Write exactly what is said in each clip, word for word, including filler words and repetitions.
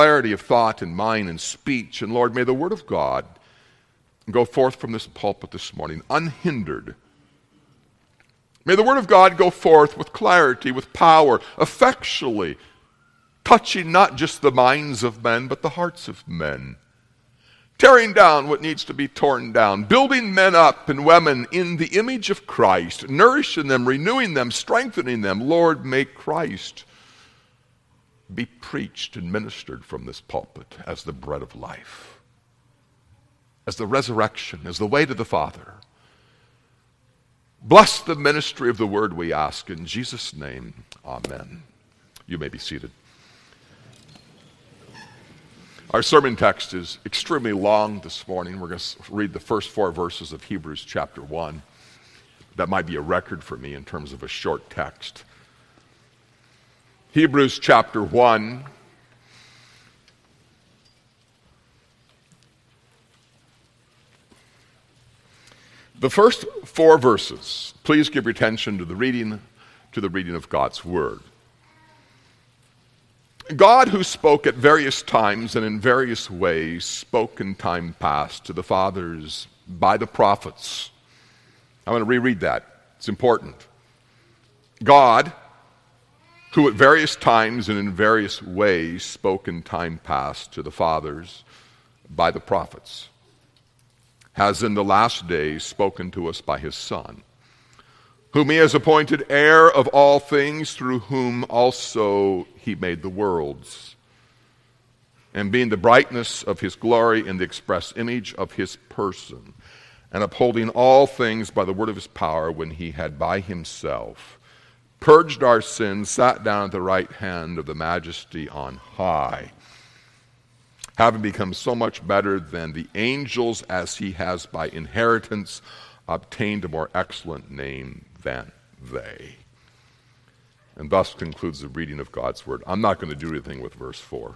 clarity of thought and mind and speech. And Lord, may the word of God go forth from this pulpit this morning unhindered. May the word of God go forth with clarity, with power, effectually, touching not just the minds of men, but the hearts of men. Tearing down what needs to be torn down, building men up and women in the image of Christ, nourishing them, renewing them, strengthening them. Lord, may Christ be preached and ministered from this pulpit as the bread of life, as the resurrection, as the way to the Father. Bless the ministry of the word, we ask in Jesus' name. Amen. You may be seated. Our sermon text is extremely long this morning. We're going to read the first four verses of Hebrews chapter one. That might be a record for me in terms of a short text. Hebrews chapter one. The first four verses, please give your attention to the reading, to the reading of God's word. God, who spoke at various times and in various ways, spoke in time past to the fathers by the prophets. I'm going to reread that. It's important. God, who at various times and in various ways spoke in time past to the fathers by the prophets, has in the last days spoken to us by his Son, whom he has appointed heir of all things, through whom also he made the worlds, and being the brightness of his glory and the express image of his person, and upholding all things by the word of his power, when he had by himself purged our sins, sat down at the right hand of the majesty on high, having become so much better than the angels, as he has by inheritance obtained a more excellent name than they. And thus concludes the reading of God's word. I'm not going to do anything with verse four.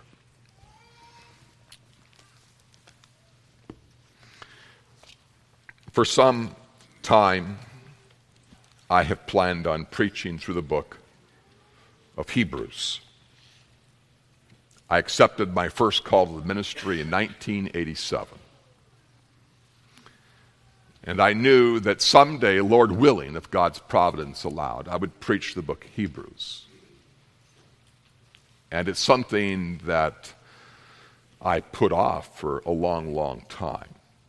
For some time, I have planned on preaching through the book of Hebrews. I accepted my first call to the ministry in nineteen eighty-seven. And I knew that someday, Lord willing, if God's providence allowed, I would preach the book of Hebrews. And it's something that I put off for a long, long time.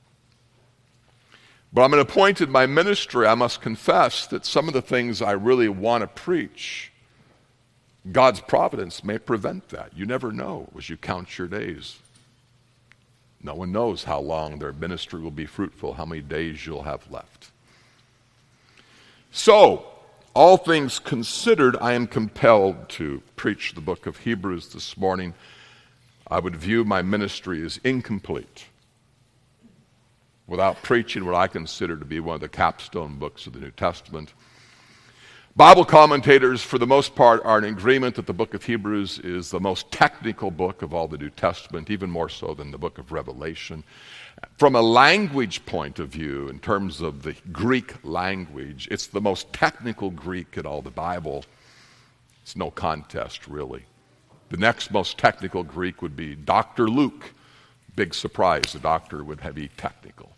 But I'm at a point in my ministry, I must confess that some of the things I really want to preach, God's providence may prevent that. You never know as you count your days. No one knows how long their ministry will be fruitful, how many days you'll have left. So, all things considered, I am compelled to preach the book of Hebrews this morning. I would view my ministry as incomplete without preaching what I consider to be one of the capstone books of the New Testament. Bible commentators, for the most part, are in agreement that the book of Hebrews is the most technical book of all the New Testament, even more so than the book of Revelation. From a language point of view, in terms of the Greek language, it's the most technical Greek in all the Bible. It's no contest, really. The next most technical Greek would be Doctor Luke. Big surprise, the doctor would be technical.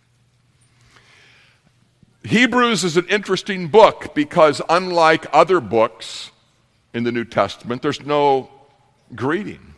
Hebrews is an interesting book because unlike other books in the New Testament, there's no greeting.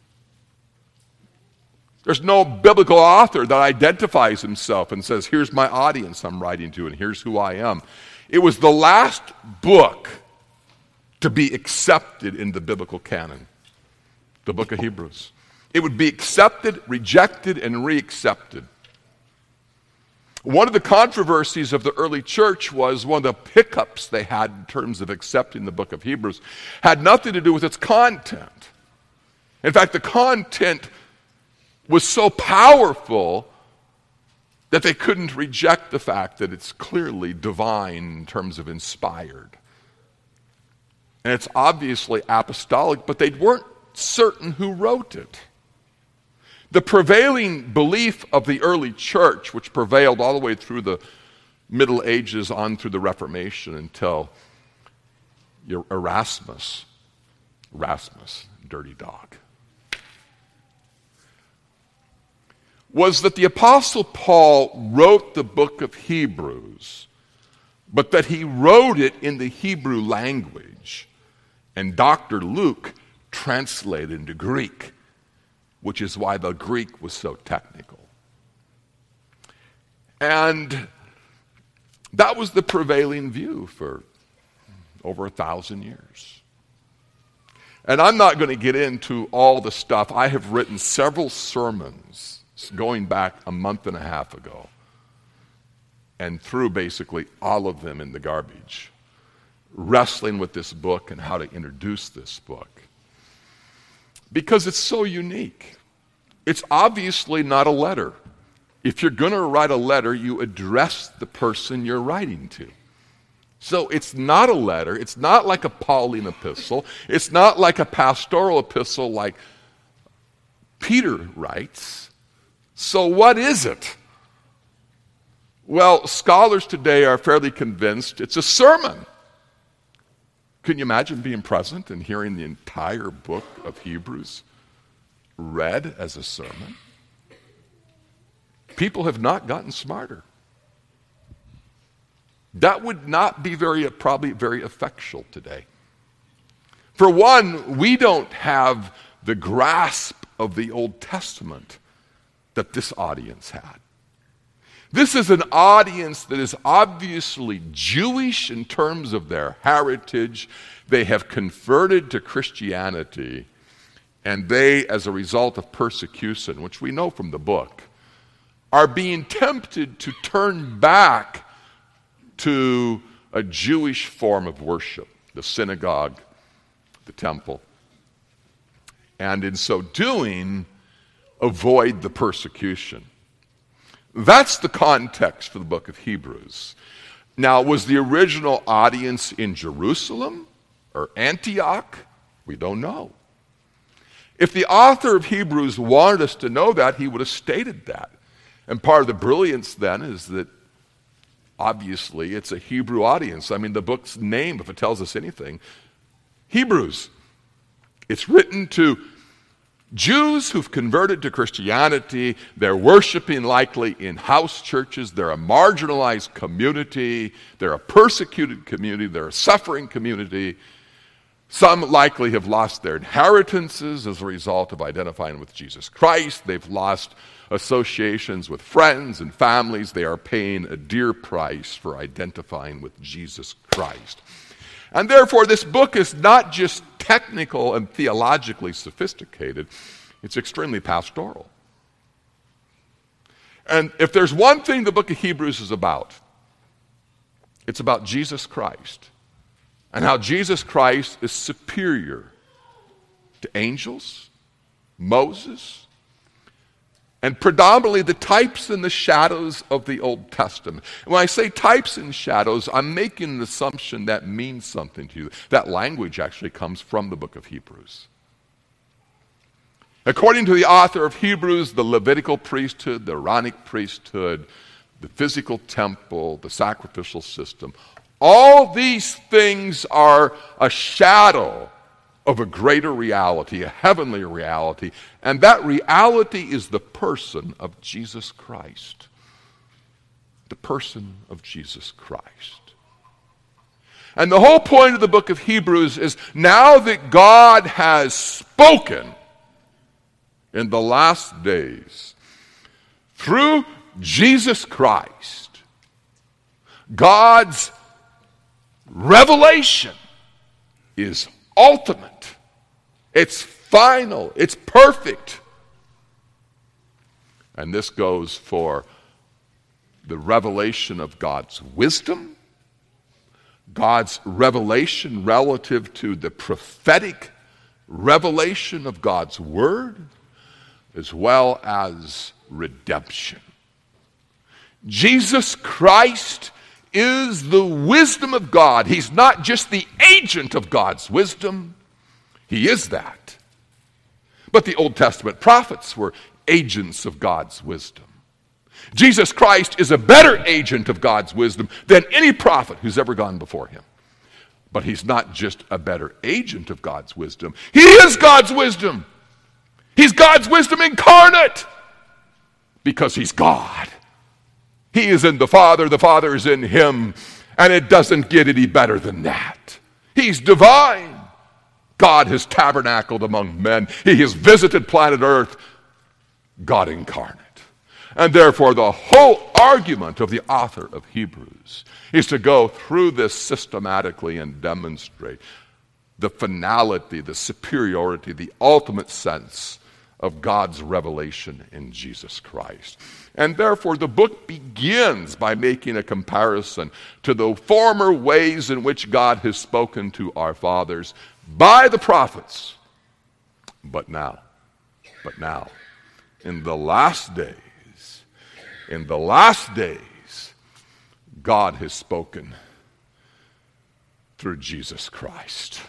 There's no biblical author that identifies himself and says, here's my audience I'm writing to and here's who I am. It was the last book to be accepted in the biblical canon, the book of Hebrews. It would be accepted, rejected, and re-accepted. One of the controversies of the early church was one of the hiccups they had in terms of accepting the book of Hebrews had nothing to do with its content. In fact, the content was so powerful that they couldn't reject the fact that it's clearly divine in terms of inspired. And it's obviously apostolic, but they weren't certain who wrote it. The prevailing belief of the early church, which prevailed all the way through the Middle Ages on through the Reformation until Erasmus, Erasmus, dirty dog, was that the Apostle Paul wrote the book of Hebrews, but that he wrote it in the Hebrew language, and Doctor Luke translated into Greek, which is why the Greek was so technical. And that was the prevailing view for over a thousand years. And I'm not going to get into all the stuff. I have written several sermons going back a month and a half ago and threw basically all of them in the garbage, wrestling with this book and how to introduce this book. Because it's so unique. It's obviously not a letter. If you're going to write a letter, you address the person you're writing to. So it's not a letter. It's not like a Pauline epistle. It's not like a pastoral epistle like Peter writes. So what is it? Well, scholars today are fairly convinced it's a sermon. Can you imagine being present and hearing the entire book of Hebrews read as a sermon? People have not gotten smarter. That would not be very, probably very effectual today. For one, we don't have the grasp of the Old Testament that this audience had. This is an audience that is obviously Jewish in terms of their heritage. They have converted to Christianity, and they, as a result of persecution, which we know from the book, are being tempted to turn back to a Jewish form of worship, the synagogue, the temple, and in so doing, avoid the persecution. That's the context for the book of Hebrews. Now, was the original audience in Jerusalem or Antioch? We don't know. If the author of Hebrews wanted us to know that, he would have stated that. And part of the brilliance then is that obviously it's a Hebrew audience. I mean, the book's name, if it tells us anything, Hebrews. It's written to Jews who've converted to Christianity. They're worshiping likely in house churches. They're a marginalized community. They're a persecuted community. They're a suffering community. Some likely have lost their inheritances as a result of identifying with Jesus Christ. They've lost associations with friends and families. They are paying a dear price for identifying with Jesus Christ. And therefore, this book is not just technical and theologically sophisticated, it's extremely pastoral. And if there's one thing the book of Hebrews is about, it's about Jesus Christ and how Jesus Christ is superior to angels, Moses, and predominantly the types and the shadows of the Old Testament. And when I say types and shadows, I'm making an assumption that means something to you. That language actually comes from the book of Hebrews. According to the author of Hebrews, the Levitical priesthood, the Aaronic priesthood, the physical temple, the sacrificial system, all these things are a shadow of a greater reality, a heavenly reality, and that reality is the person of Jesus Christ. The person of Jesus Christ. And the whole point of the book of Hebrews is now that God has spoken in the last days through Jesus Christ, God's revelation is ultimate. It's final. It's perfect. And this goes for the revelation of God's wisdom, God's revelation relative to the prophetic revelation of God's word, as well as redemption. Jesus Christ is the wisdom of God. He's not just the agent of God's wisdom. He is that. But the Old Testament prophets were agents of God's wisdom. Jesus Christ is a better agent of God's wisdom than any prophet who's ever gone before him. But he's not just a better agent of God's wisdom. He is God's wisdom. He's God's wisdom incarnate. because he's God. He is in the Father, the Father is in him, and it doesn't get any better than that. He's divine. God has tabernacled among men. He has visited planet Earth, God incarnate. And therefore, the whole argument of the author of Hebrews is to go through this systematically and demonstrate the finality, the superiority, the ultimate sense of God's revelation in Jesus Christ. And therefore, the book begins by making a comparison to the former ways in which God has spoken to our fathers by the prophets. But now, but now, in the last days, in the last days, God has spoken through Jesus Christ.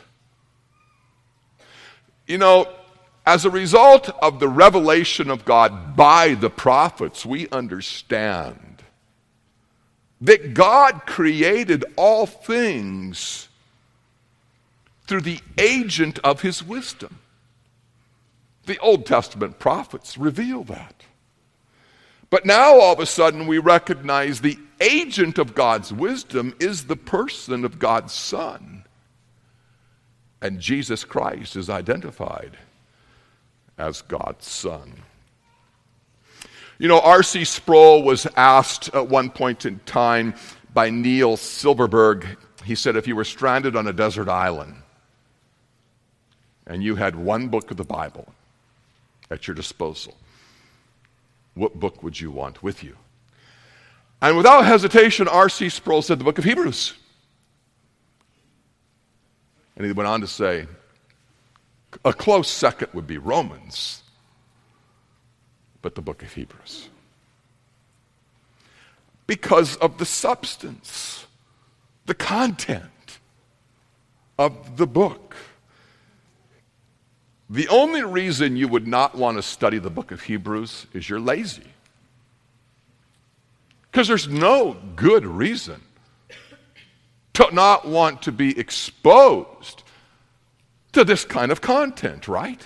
You know, as a result of the revelation of God by the prophets, we understand that God created all things through the agent of his wisdom. The Old Testament prophets reveal that. But now all of a sudden we recognize the agent of God's wisdom is the person of God's Son. And Jesus Christ is identified as God's Son. You know, R C Sproul was asked at one point in time by Neil Silverberg, he said, if you were stranded on a desert island and you had one book of the Bible at your disposal, what book would you want with you? And without hesitation, R C Sproul said the book of Hebrews. And he went on to say, a close second would be Romans, but the book of Hebrews. Because of the substance, the content of the book. The only reason you would not want to study the book of Hebrews is you're lazy. Because there's no good reason to not want to be exposed to this kind of content, right?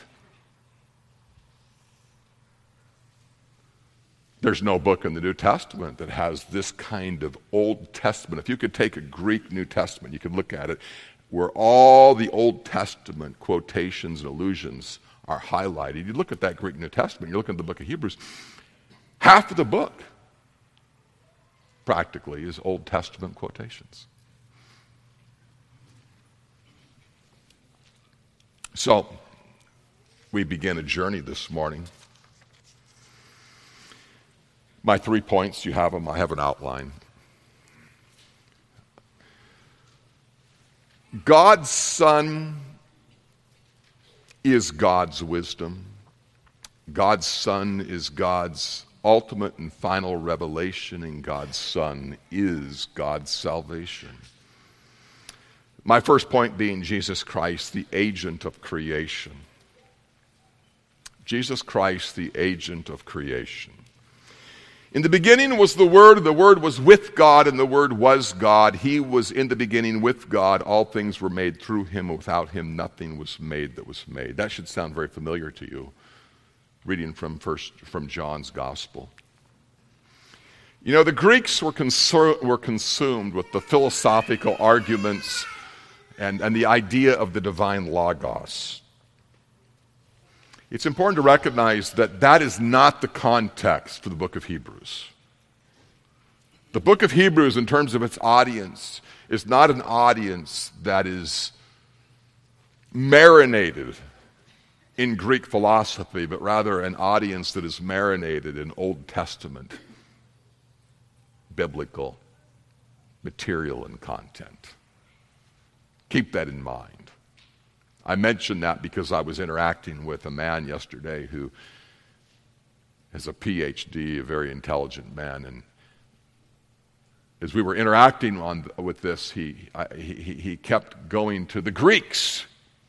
There's no book in the New Testament that has this kind of Old Testament. If you could take a Greek New Testament, you could look at it, where all the Old Testament quotations and allusions are highlighted. You look at that Greek New Testament, you look at the book of Hebrews, half of the book practically is Old Testament quotations. So, we begin a journey this morning. My three points, you have them, I have an outline. God's Son is God's wisdom. God's Son is God's ultimate and final revelation, and God's Son is God's salvation. My first point being Jesus Christ, the agent of creation. Jesus Christ, the agent of creation. In the beginning was the Word, and the Word was with God, and the Word was God. He was in the beginning with God. All things were made through him, and without him nothing was made that was made. That should sound very familiar to you, reading from first from John's Gospel. You know, the Greeks were, consur- were consumed with the philosophical arguments and, and the idea of the divine logos. It's important to recognize that that is not the context for the book of Hebrews. The book of Hebrews, in terms of its audience, is not an audience that is marinated in Greek philosophy, but rather an audience that is marinated in Old Testament biblical material and content. Keep that in mind. I mention that because I was interacting with a man yesterday who has a P H D, a very intelligent man, and as we were interacting on with this, he, I, he, he kept going to the Greeks.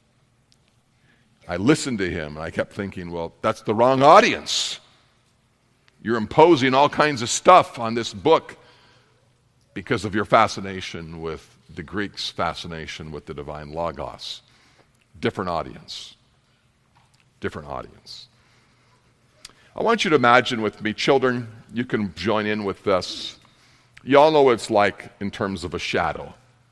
I listened to him, and I kept thinking, well, that's the wrong audience. You're imposing all kinds of stuff on this book because of your fascination with the Greeks' fascination with the divine logos. Different audience. Different audience. I want you to imagine with me, children, you can join in with this. You all know what it's like in terms of a shadow.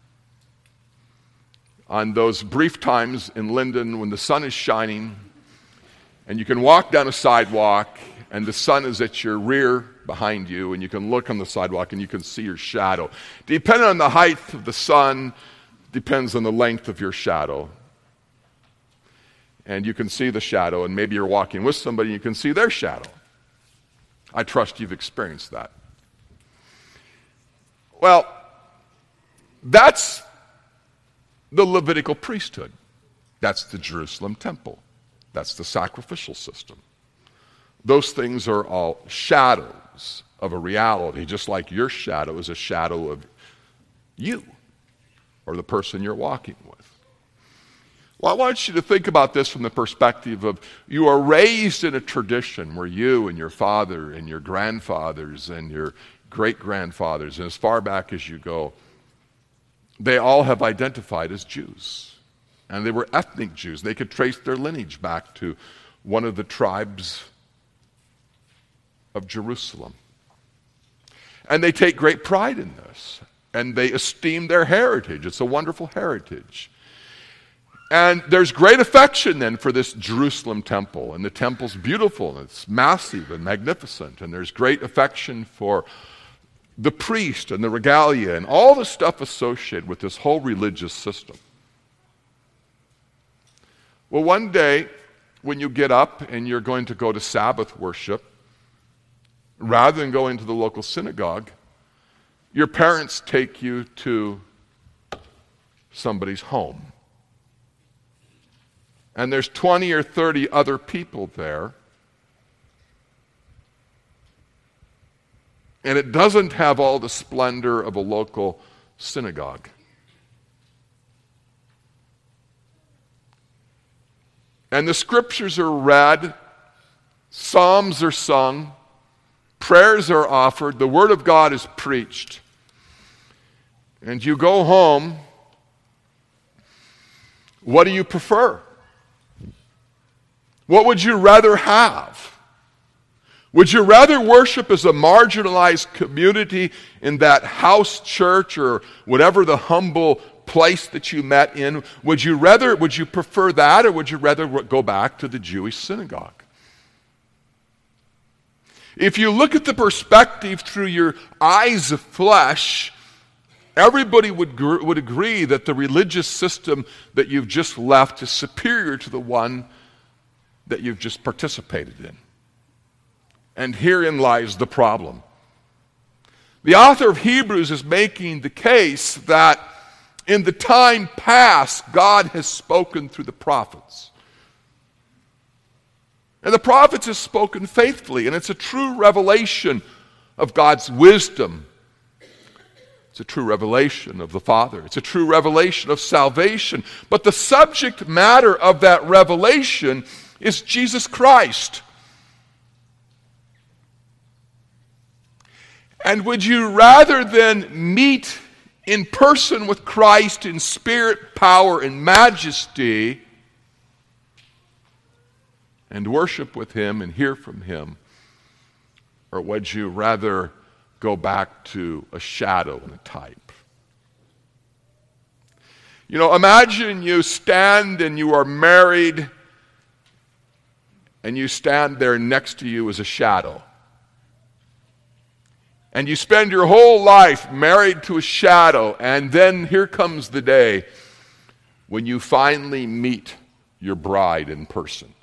On those brief times in Linden when the sun is shining and you can walk down a sidewalk and the sun is at your rear behind you and you can look on the sidewalk and you can see your shadow. Depending on the height of the sun, depends on the length of your shadow. And you can see the shadow, and maybe you're walking with somebody and you can see their shadow. I trust you've experienced that. Well, that's the Levitical priesthood. That's the Jerusalem temple. That's the sacrificial system. Those things are all shadows of a reality, just like your shadow is a shadow of you or the person you're walking with. Well, I want you to think about this from the perspective of you are raised in a tradition where you and your father and your grandfathers and your great-grandfathers, and as far back as you go, they all have identified as Jews. And they were ethnic Jews. They could trace their lineage back to one of the tribes of Jerusalem. And they take great pride in this. And they esteem their heritage. It's a wonderful heritage. And there's great affection then for this Jerusalem temple. And the temple's beautiful, and it's massive and magnificent. And there's great affection for the priest and the regalia and all the stuff associated with this whole religious system. Well, one day, when you get up and you're going to go to Sabbath worship, rather than going to the local synagogue, your parents take you to somebody's home. And there's twenty or thirty other people there. And it doesn't have all the splendor of a local synagogue. And the scriptures are read, psalms are sung, prayers are offered, the word of God is preached. And you go home, what do you prefer? What would you rather have? Would you rather worship as a marginalized community in that house church or whatever the humble place that you met in? Would you rather, would you prefer that, or would you rather go back to the Jewish synagogue? If you look at the perspective through your eyes of flesh, everybody would, gr- would agree that the religious system that you've just left is superior to the one that you've just participated in. And herein lies the problem. The author of Hebrews is making the case that in the time past, God has spoken through the prophets. And the prophets have spoken faithfully, and it's a true revelation of God's wisdom. It's a true revelation of the Father. It's a true revelation of salvation. But the subject matter of that revelation is Jesus Christ. And would you rather than meet in person with Christ in spirit, power, and majesty, and worship with Him and hear from Him, or would you rather go back to a shadow and a type? You know, imagine you stand and you are married, and you stand there next to you as a shadow. And you spend your whole life married to a shadow, and then here comes the day when you finally meet your bride in person.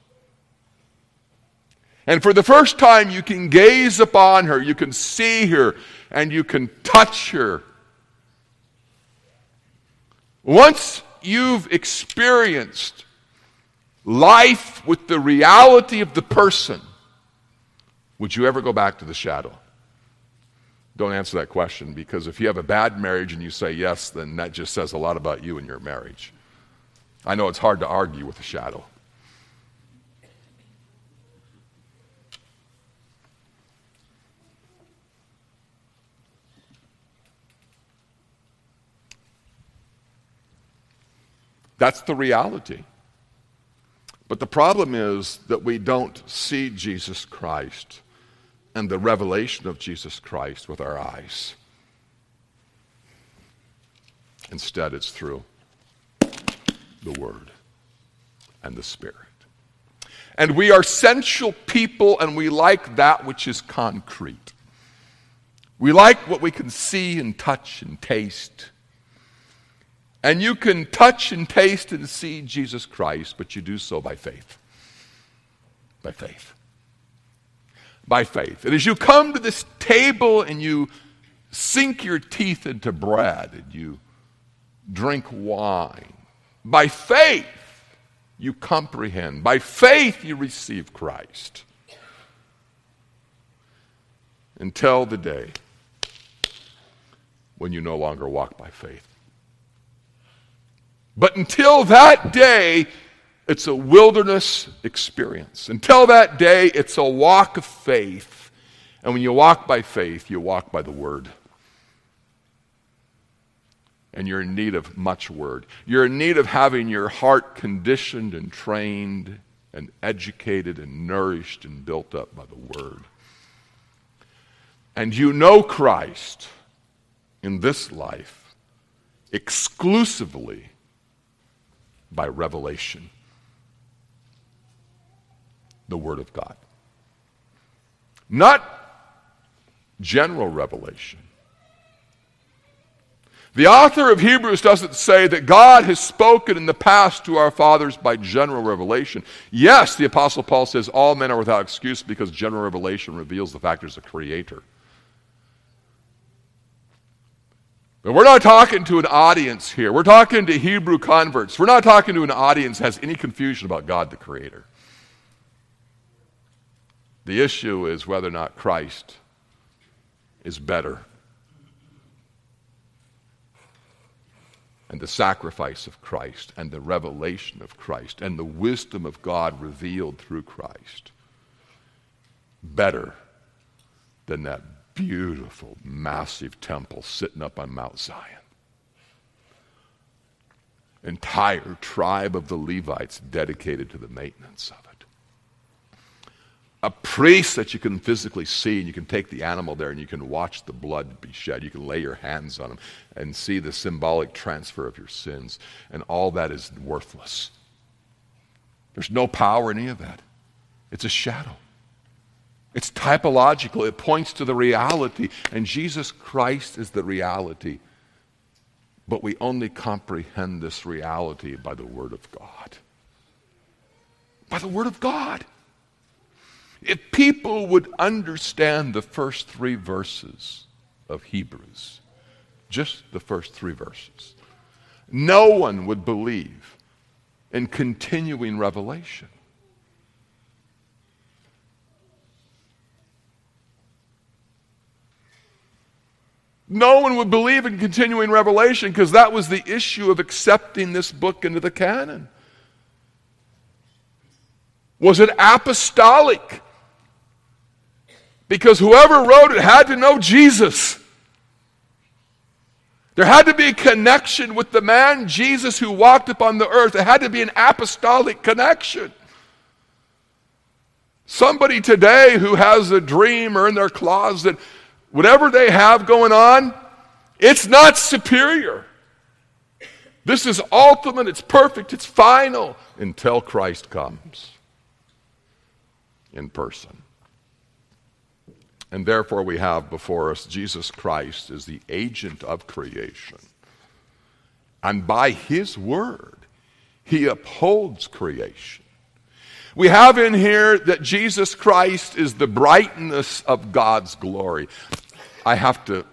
And for the first time you can gaze upon her, you can see her, and you can touch her. Once you've experienced life with the reality of the person, would you ever go back to the shadow? Don't answer that question, because if you have a bad marriage and you say yes, then that just says a lot about you and your marriage. I know it's hard to argue with a shadow. That's the reality. But the problem is that we don't see Jesus Christ and the revelation of Jesus Christ with our eyes. Instead, it's through the Word and the Spirit. And we are sensual people, and we like that which is concrete. We like what we can see and touch and taste. And you can touch and taste and see Jesus Christ, but you do so by faith. By faith. By faith. And as you come to this table and you sink your teeth into bread and you drink wine, by faith you comprehend. By faith you receive Christ. Until the day when you no longer walk by faith. But until that day, it's a wilderness experience. Until that day, it's a walk of faith. And when you walk by faith, you walk by the Word. And you're in need of much Word. You're in need of having your heart conditioned and trained and educated and nourished and built up by the Word. And you know Christ in this life exclusively by revelation, the Word of God. Not general revelation. The author of Hebrews doesn't say that God has spoken in the past to our fathers by general revelation. Yes, the Apostle Paul says all men are without excuse because general revelation reveals the fact there's a creator. But we're not talking to an audience here. We're talking to Hebrew converts. We're not talking to an audience that has any confusion about God the Creator. The issue is whether or not Christ is better. And the sacrifice of Christ and the revelation of Christ and the wisdom of God revealed through Christ better than that beautiful, massive temple sitting up on Mount Zion. Entire tribe of the Levites dedicated to the maintenance of it. A priest that you can physically see, and you can take the animal there and you can watch the blood be shed. You can lay your hands on him and see the symbolic transfer of your sins. And all that is worthless. There's no power in any of that. It's a shadow. It's typological. It points to the reality. And Jesus Christ is the reality. But we only comprehend this reality by the Word of God. By the Word of God. If people would understand the first three verses of Hebrews, just the first three verses, no one would believe in continuing revelation. No one would believe in continuing revelation because that was the issue of accepting this book into the canon. Was it apostolic? Because whoever wrote it had to know Jesus. There had to be a connection with the man Jesus who walked upon the earth. There had to be an apostolic connection. Somebody today who has a dream or in their closet, whatever they have going on, it's not superior. This is ultimate, it's perfect, it's final until Christ comes in person. And therefore we have before us Jesus Christ as the agent of creation. And by His word, He upholds creation. We have in here that Jesus Christ is the brightness of God's glory. I have to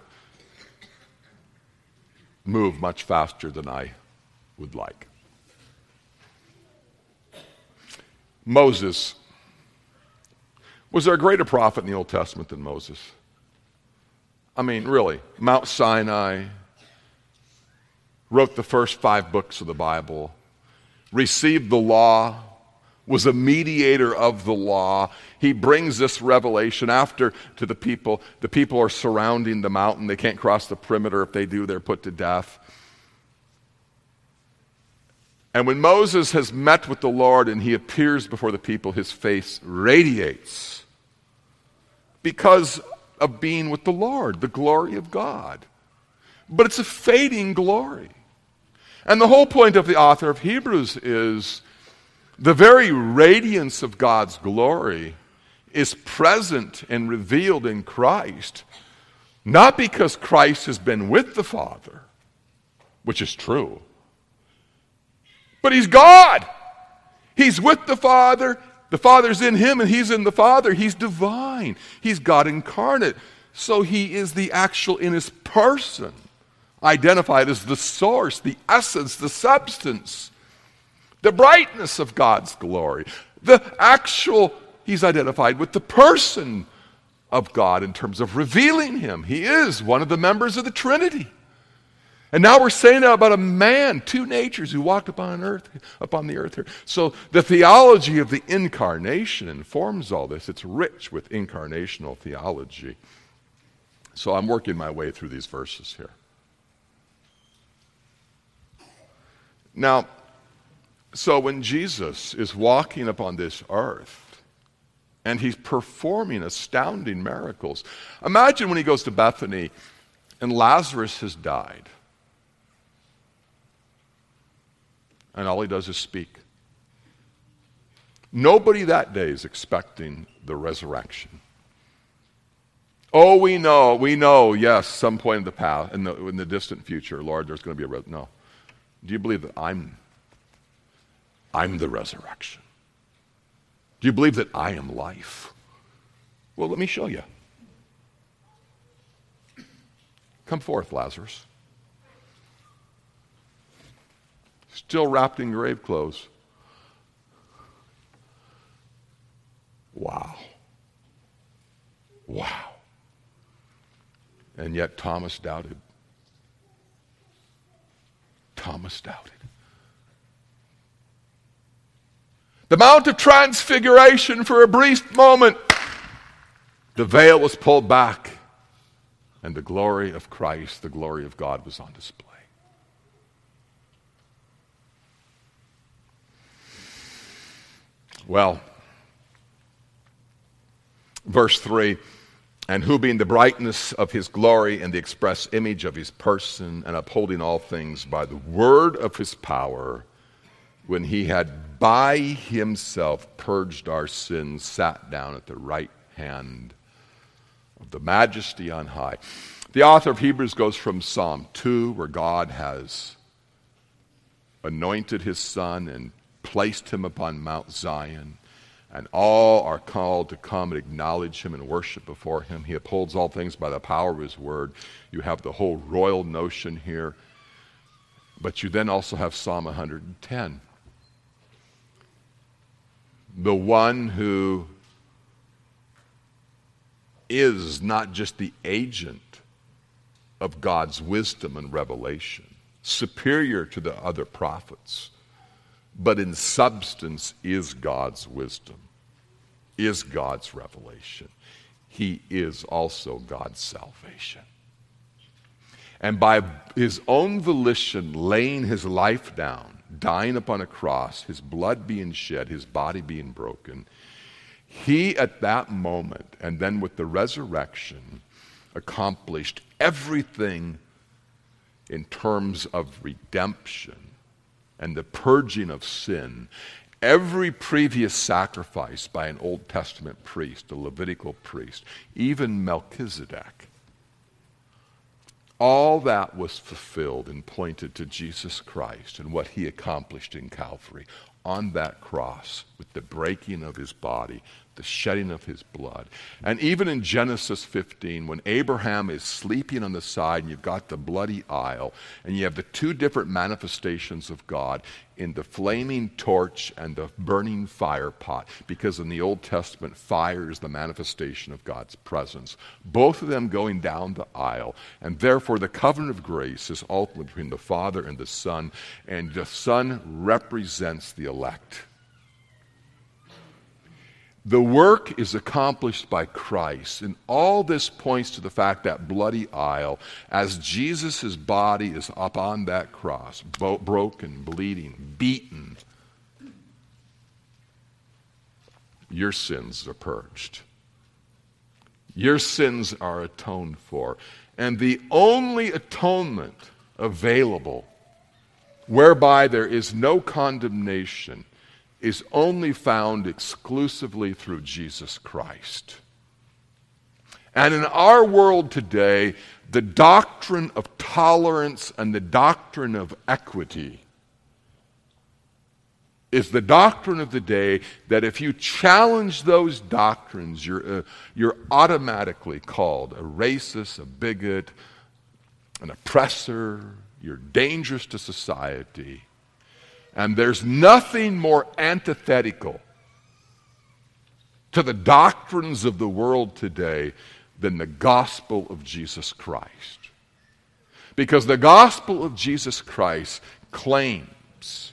move much faster than I would like. Moses. Was there a greater prophet in the Old Testament than Moses? I mean, really, Mount Sinai, wrote the first five books of the Bible, received the law, was a mediator of the law. He brings this revelation after to the people. The people are surrounding the mountain. They can't cross the perimeter. If they do, they're put to death. And when Moses has met with the Lord and he appears before the people, his face radiates because of being with the Lord, the glory of God. But it's a fading glory. And the whole point of the author of Hebrews is the very radiance of God's glory is present and revealed in Christ, not because Christ has been with the Father, which is true, but he's God. He's with the Father. The Father's in him and he's in the Father. He's divine. He's God incarnate. So he is the actual in his person, identified as the source, the essence, the substance, the brightness of God's glory. The actual, he's identified with the person of God in terms of revealing him. He is one of the members of the Trinity. And now we're saying that about a man, two natures who walked upon earth, upon the earth here. So the theology of the incarnation informs all this. It's rich with incarnational theology. So I'm working my way through these verses here. Now, so when Jesus is walking upon this earth and he's performing astounding miracles, imagine when he goes to Bethany and Lazarus has died. And all he does is speak. Nobody that day is expecting the resurrection. Oh, we know, we know, yes, some point in the past, in the, in the distant future, Lord, there's going to be a res- no. Do you believe that I'm, I'm the resurrection? Do you believe that I am life? Well, let me show you. Come forth, Lazarus. Still wrapped in grave clothes. Wow. Wow. And yet Thomas doubted. Thomas doubted. The Mount of Transfiguration, for a brief moment, the veil was pulled back, and the glory of Christ, the glory of God, was on display. Well, verse three, and who being the brightness of his glory and the express image of his person, and upholding all things by the word of his power, when he had by himself purged our sins, sat down at the right hand of the majesty on high. The author of Hebrews goes from Psalm two, where God has anointed his son and placed him upon Mount Zion, and all are called to come and acknowledge him and worship before him. He upholds all things by the power of his word. You have the whole royal notion here. But you then also have Psalm one hundred ten. The one who is not just the agent of God's wisdom and revelation, superior to the other prophets, but in substance is God's wisdom, is God's revelation. He is also God's salvation. And by his own volition, laying his life down, dying upon a cross, his blood being shed, his body being broken, he at that moment, and then with the resurrection, accomplished everything in terms of redemption and the purging of sin. Every previous sacrifice by an Old Testament priest, a Levitical priest, even Melchizedek, all that was fulfilled and pointed to Jesus Christ and what he accomplished in Calvary on that cross with the breaking of his body, the shedding of his blood. And even in Genesis fifteen, when Abraham is sleeping on the side and you've got the bloody isle and you have the two different manifestations of God in the flaming torch and the burning fire pot, because in the Old Testament fire is the manifestation of God's presence, both of them going down the aisle, and therefore the covenant of grace is ultimately between the Father and the Son, and the Son represents the elect. The work is accomplished by Christ. And all this points to the fact that bloody aisle, as Jesus' body is up on that cross, bo- broken, bleeding, beaten, your sins are purged. Your sins are atoned for. And the only atonement available whereby there is no condemnation is only found exclusively through Jesus Christ. And in our world today, the doctrine of tolerance and the doctrine of equity is the doctrine of the day that if you challenge those doctrines, you're, uh, you're automatically called a racist, a bigot, an oppressor, you're dangerous to society. And there's nothing more antithetical to the doctrines of the world today than the gospel of Jesus Christ. Because the gospel of Jesus Christ claims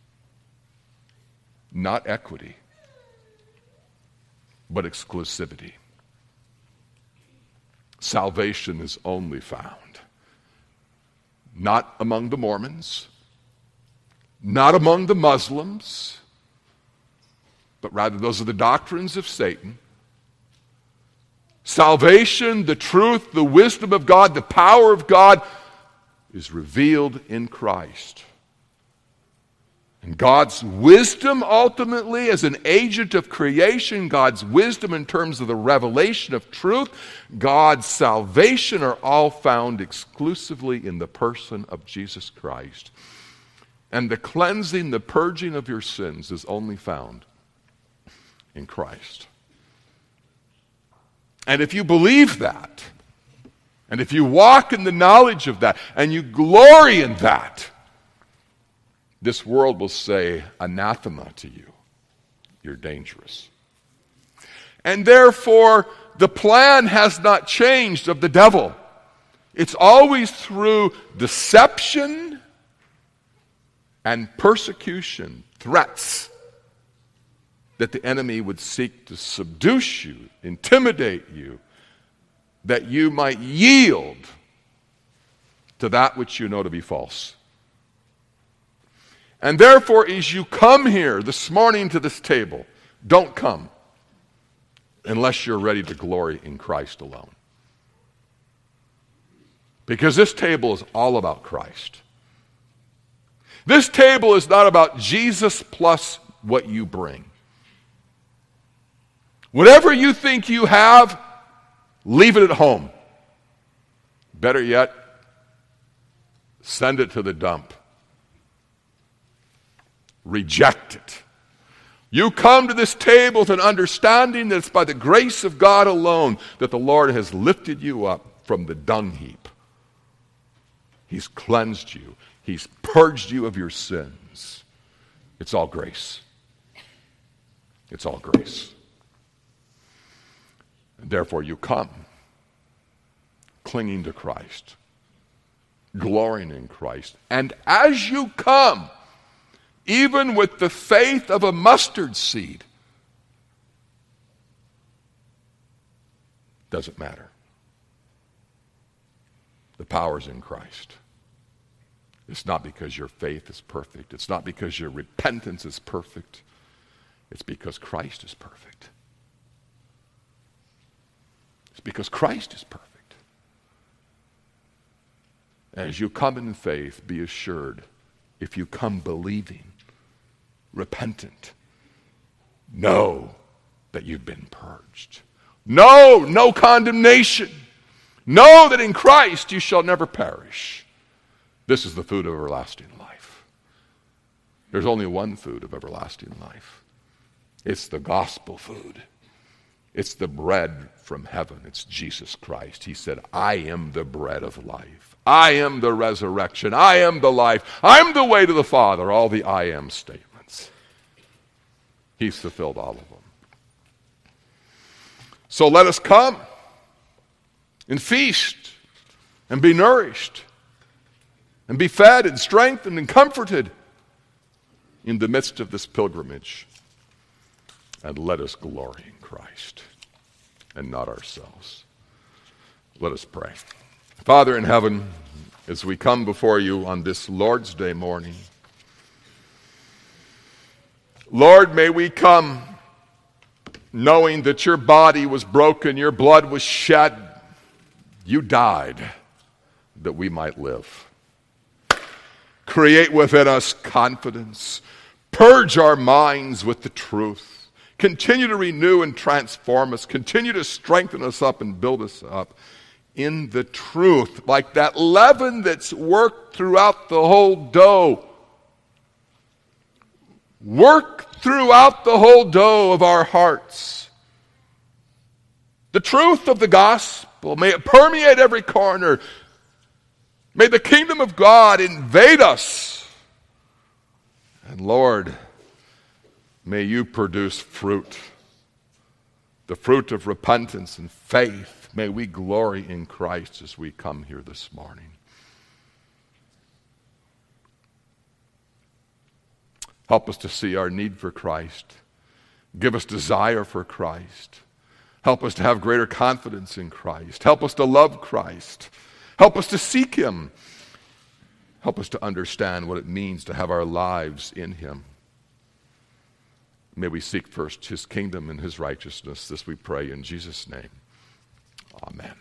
not equity, but exclusivity. Salvation is only found not among the Mormons, not among the Muslims, but rather those are the doctrines of Satan. Salvation, the truth, the wisdom of God, the power of God is revealed in Christ. And God's wisdom ultimately as an agent of creation, God's wisdom in terms of the revelation of truth, God's salvation are all found exclusively in the person of Jesus Christ. And the cleansing, the purging of your sins is only found in Christ. And if you believe that, and if you walk in the knowledge of that, and you glory in that, this world will say, anathema to you. You're dangerous. And therefore, the plan has not changed of the devil. It's always through deception and persecution, threats, that the enemy would seek to seduce you, intimidate you, that you might yield to that which you know to be false. And therefore, as you come here this morning to this table, don't come unless you're ready to glory in Christ alone. Because this table is all about Christ. This table is not about Jesus plus what you bring. Whatever you think you have, leave it at home. Better yet, send it to the dump. Reject it. You come to this table with an understanding that it's by the grace of God alone that the Lord has lifted you up from the dung heap. He's cleansed you. He's purged you of your sins. It's all grace. It's all grace. And therefore you come clinging to Christ, glorying in Christ. And as you come, even with the faith of a mustard seed, doesn't matter. The power's in Christ. It's not because your faith is perfect. It's not because your repentance is perfect. It's because Christ is perfect. It's because Christ is perfect. As you come in faith, be assured, if you come believing, repentant, know that you've been purged. Know no condemnation. Know that in Christ you shall never perish. This is the food of everlasting life. There's only one food of everlasting life. It's the gospel food. It's the bread from heaven. It's Jesus Christ. He said, I am the bread of life. I am the resurrection. I am the life. I'm the way to the Father. All the I am statements. He's fulfilled all of them. So let us come and feast and be nourished and be fed and strengthened and comforted in the midst of this pilgrimage. and let us glory in Christ and not ourselves. Let us pray. Father in heaven, as we come before you on this Lord's Day morning, Lord, may we come knowing that your body was broken, your blood was shed, you died that we might live. Create within us confidence. Purge our minds with the truth. Continue to renew and transform us. Continue to strengthen us up and build us up in the truth, like that leaven that's worked throughout the whole dough. Work throughout the whole dough of our hearts. The truth of the gospel, may it permeate every corner. May the kingdom of God invade us. And Lord, may you produce fruit, the fruit of repentance and faith. May we glory in Christ as we come here this morning. Help us to see our need for Christ. Give us desire for Christ. Help us to have greater confidence in Christ. Help us to love Christ. Help us to seek him. Help us to understand what it means to have our lives in him. May we seek first his kingdom and his righteousness. This we pray in Jesus' name. Amen.